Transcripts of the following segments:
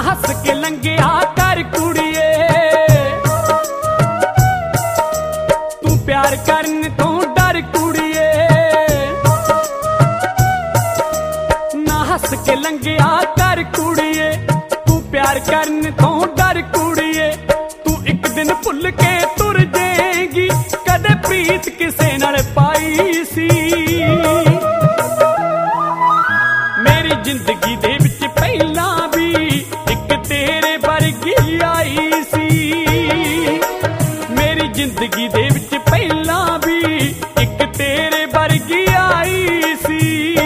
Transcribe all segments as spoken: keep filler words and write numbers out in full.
हस के लंघिया कर कुड़िए, तू प्यार करन तो डर कुड़िए। ना हस के लंघिया कर कुड़िए, तू प्यार करन तो डर कुड़िए। तू एक दिन भुल के तुर जाएगी, कदे प्रीत किसे नाल पाई सी। मेरी जिंदगी दे विच पहला भी एक तेरे वर्गी आई सी। मेरी जिंदगी दे विच पहला भी एक तेरे वर्गी आई सी।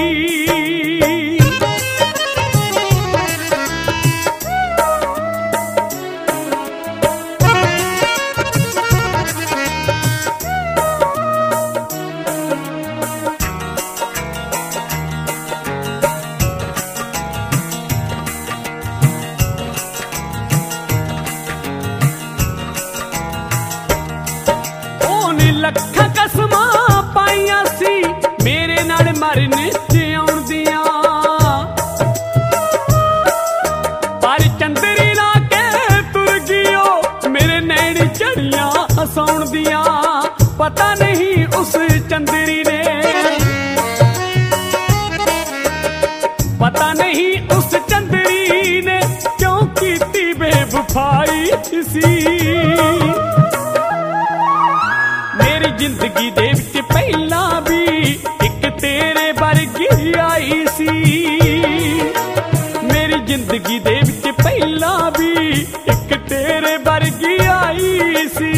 लखा कसमां पाइया सी मेरे नाल मरन जिउण दियां, पर चंदरी ला के तुर गियो मेरे नैन झड़ियां हसाउण दियां। पता नहीं उस चंदरी ने, पता नहीं उस चंदरी ने क्यों कीती बेवफाई सी। मेरी जिंदगी दे विच पहला भी एक तेरे वर्गी आई सी। मेरी जिंदगी दे विच पहला भी एक तेरे वर्गी आई सी।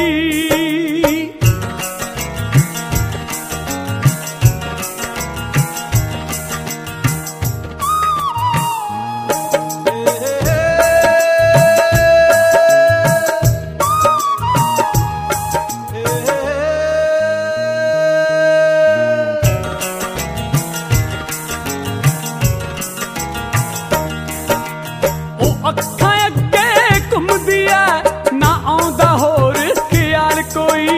अखा अगे घूमदी है ना आउंदा होर ख्याल कोई,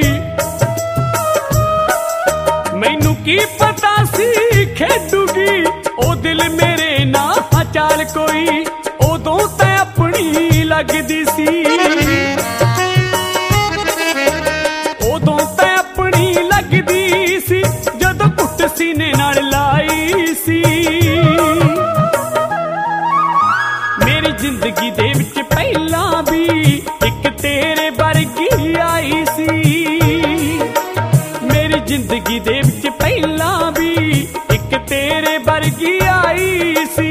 मैनू की पता सी खेडूगी ओ दिल मेरे ना चाल कोई। उदों ते अपनी लगदी सी, उदों ते अपनी लगदी सी जदों घुट सीने नाल लाई सी। मेरी जिंदगी दे विच पहला भी एक तेरे वर्गी आई सी। मेरी जिंदगी दे विच पहला भी एक तेरे वर्गी आई सी।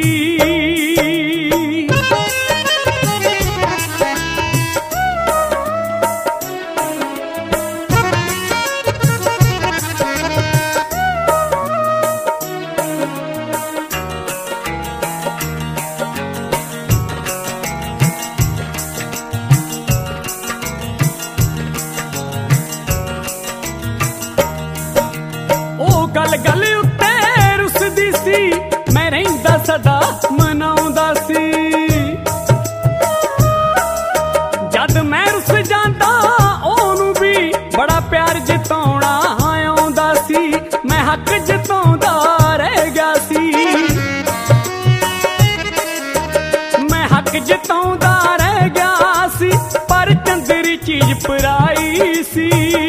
गल गल उत्ते रुसदी सी, मैं रहिंदा सदा मनाउंदा सी। जद मैं रुस जांदा ओनू भी बड़ा प्यार जताउणा आउंदा सी। मैं हक जताउंदा रह गया सी, मैं हक जताउंदा रह गया सी, पर चंदरी चीज पराई सी।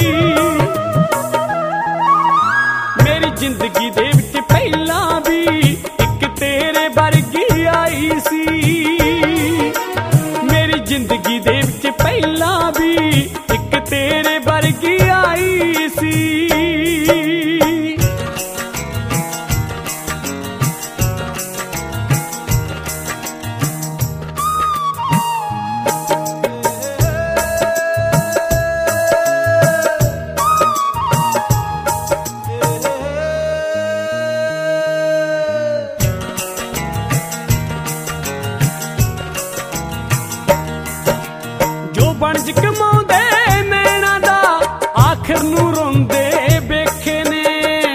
मेरी जिंदगी दे विच पहला भी एक तेरे वर्गी आई सी। मेरी जिंदगी दे विच पहला भी एक तेरे वर्गी आई सी। बनज कमाउंदे नैना दा आखिर नूं रोंदे वेखे ने।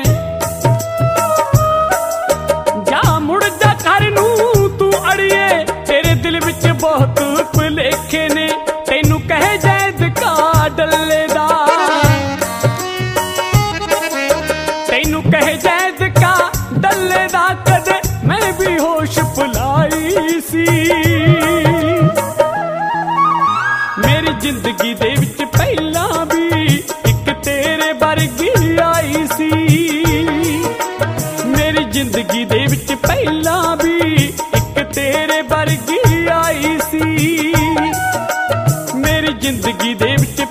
जा मुड़ जा घर नूं तू अड़िए, तेरे दिल विच बहुत भुलेखे ने। तैनू कहे जैद का डल्ले दा, तैनू कहे जैद का डल्ले दा, कदे मैं भी होश भुलाई सी।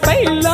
ਪਹਿਲਾਂ